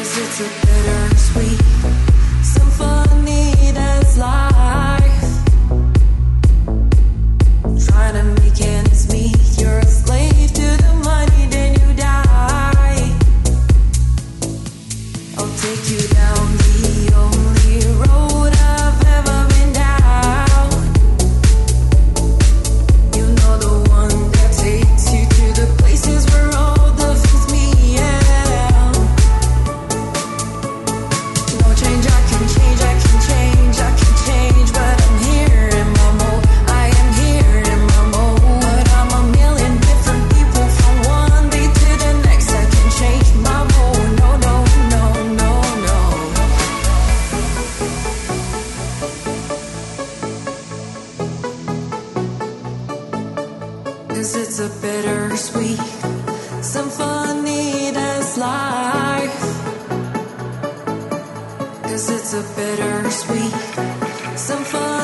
it's a bittersweet symphony that's life. Trying to make ends meet. You're a slave to the money, then you die. I'll take you down the only road I've ever been down. You know the one that takes you to the places where all the things meet. No change, I can change, I can change, I can change, but I'm here in my mode. I am here in my mode. But I'm a million different people from one day to the next. I can change my mode. No, no, no, no, no. 'Cause it's a bittersweet symphony that's life. 'Cause it's a bittersweet symphony.